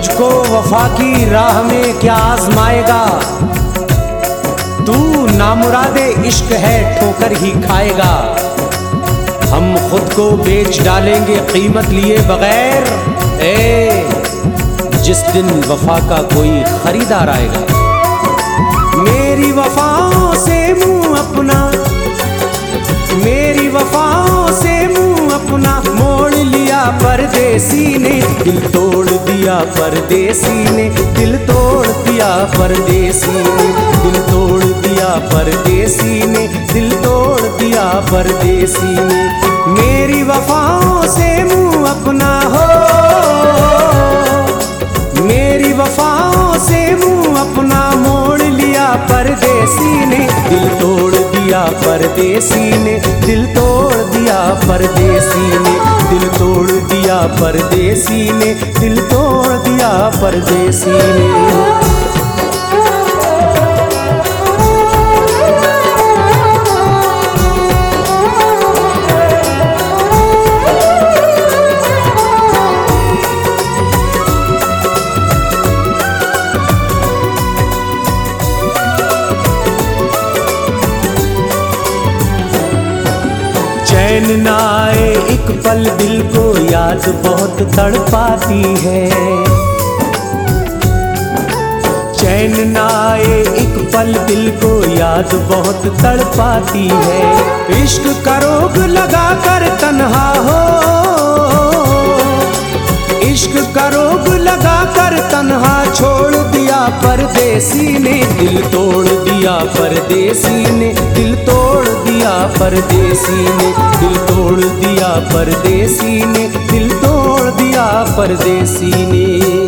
मुझको वफा की राह में क्या आजमाएगा, तू नामुरादे इश्क है ठोकर ही खाएगा। हम खुद को बेच डालेंगे कीमत लिए बगैर, जिस दिन वफा का कोई खरीदार आएगा। मेरी वफाओं से मुंह अपना, मेरी वफाओं से मुंह अपना मोड़ लिया परदेसी ने, दिल तोड़ दिया परदेसी ने, दिल तोड़ दिया परदेसी ने, दिल तोड़ दिया परदेसी ने, दिल तोड़ दिया परदेसी ने। मेरी वफाओं से मुंह अपना हो, मेरी वफाओं से मुंह अपना मोड़ लिया परदेसी ने, दिल तोड़ दिया परदेसी ने, दिल तोड़ दिया परदेसी ने, दिल तोड़ दिया परदेसी ने, दिल तोड़ दिया परदेसी ने। चैन न आए एक पल दिल को याद बहुत तड़पाती है, चैन न आए एक पल दिल को याद बहुत तड़पाती है। इश्क का रोग लगा कर तन्हा हो, इश्क का रोग लगा कर तन्हा छोड़ दिया परदेसी ने, दिल तोड़ दिया परदेसी ने, दिल तोड़ दिया परदेसी ने, दिल तोड़ दिया परदेसी ने, दिल तोड़ दिया परदेसी ने।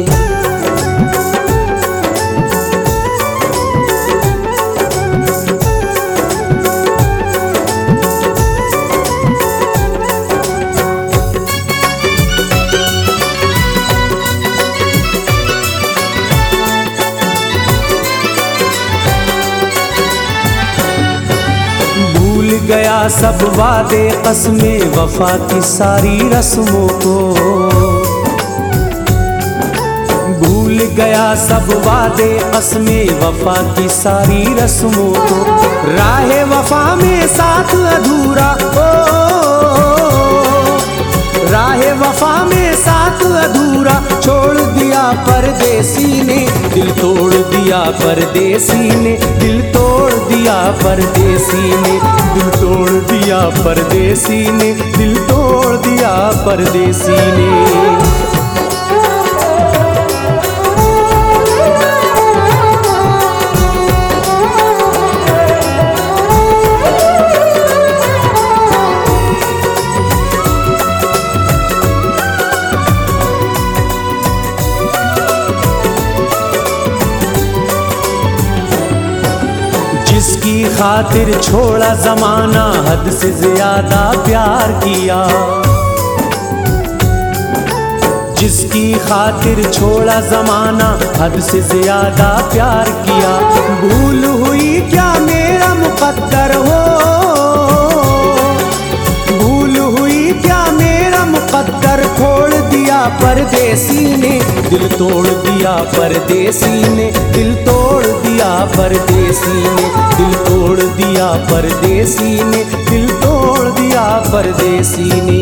गया सब वादे कसमें वफा की सारी रस्मों को, भूल गया सब वादे कसमें वफा की सारी रस्मों को। राहे वफा में साथ अधूरा हो, राहे वफा में साथ अधूरा छोड़ दिया परदेसी ने, दिल तोड़ दिया परदेसी ने, दिल तोड़ दिया परदेसी ने, दिल तोड़ दिया परदेसी ने, दिल तोड़ दिया परदेसी ने। जिसकी खातिर छोड़ा जमाना हद से ज्यादा प्यार किया, जिसकी खातिर छोड़ा जमाना हद से ज्यादा प्यार किया। भूल हुई क्या मेरा मुकद्दर हो, भूल हुई क्या मेरा मुकद्दर खोड़ दिया परदेसी ने, दिल तोड़ दिया परदेसी ने, दिल तोड़ दिया परदेसी ने, दिल तोड़ दिया परदेसी ने, दिल तोड़ दिया परदेसी ने।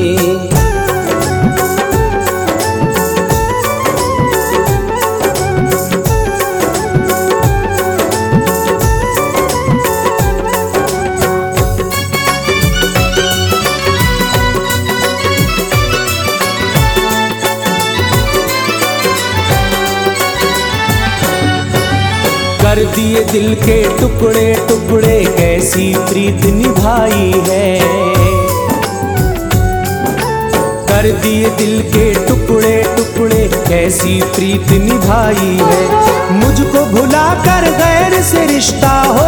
कर दिए दिल के टुकड़े टुकड़े कैसी प्रीत निभाई है, कर दिए दिल के टुकड़े टुकड़े कैसी प्रीत निभाई है। मुझको भुला कर गैर से रिश्ता हो,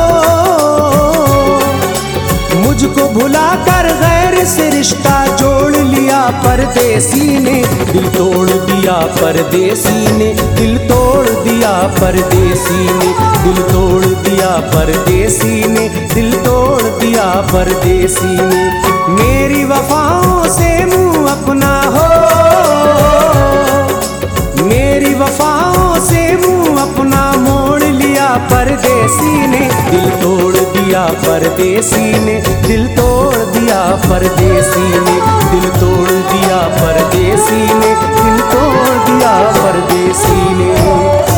मुझको भुला कर गैर से रिश्ता जोड़ लिया परदेसी ने, दिल तोड़ दिया परदेसी ने, दिल तोड़ दिया परदेसी ने, दिल तोड़ दिया परदेसी ने, दिल तोड़ दिया परदेसी ने। मेरी वफाओं से मुंह अपना हो, मेरी वफा दिया परदेसी ने, दिल तोड़ दिया परदेसी ने, दिल तोड़ दिया परदेसी ने, दिल तोड़ दिया परदेसी ने।